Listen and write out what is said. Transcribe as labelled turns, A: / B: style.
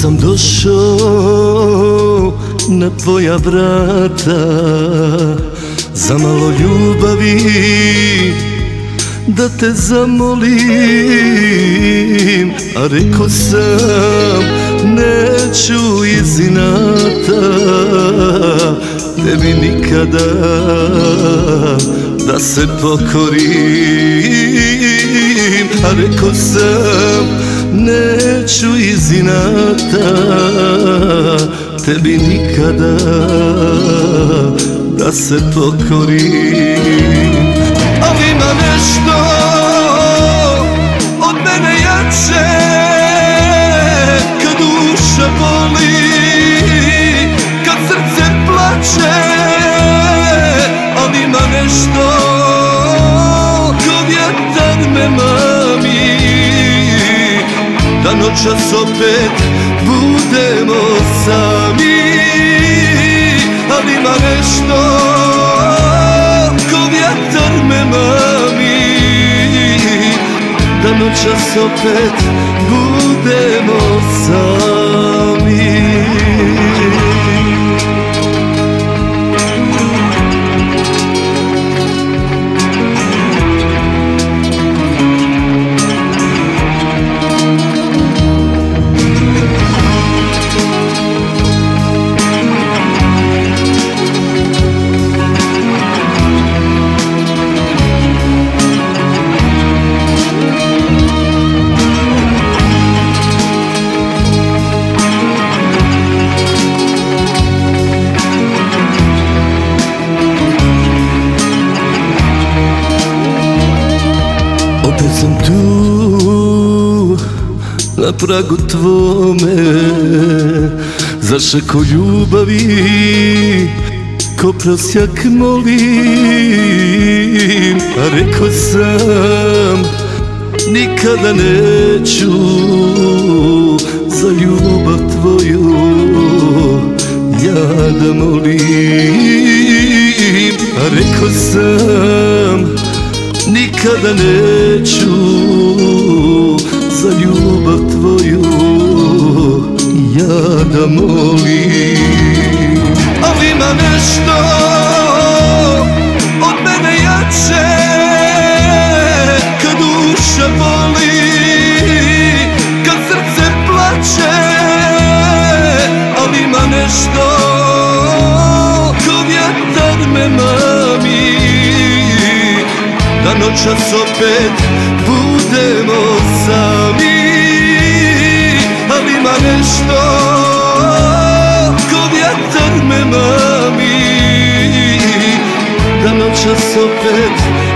A: sam došao na tvoja vrata, za malo ljubavi da te zamolim, a rekao sam neću iz inata tebi nikada da se pokorim, a rekao sam neću iz inata tebi nikada da se pokorim. Ali ima nešto od mene jače kad duša boli, kad srce plače. Ali ima nešto ko vjetar me mami, da noćas opet budemo sami. Ali ima nešto ko vjetar me mami, da noćas opet budemo sami. Opet sam tu na pragu tvome, za šaku ljubavi ko prosjak molim, a rekao sam nikada neću za ljubav tvoju ja da molim, a rekao sam nikada neću za ljubav tvoju ja da molim. Ali ima nešto od mene jače kad duša boli, kad srce plače. Ali ima nešto ko vjetar me mami, da noćas opet budemo sami. Ali ima nešto ko vjetar me mami, da noćas opet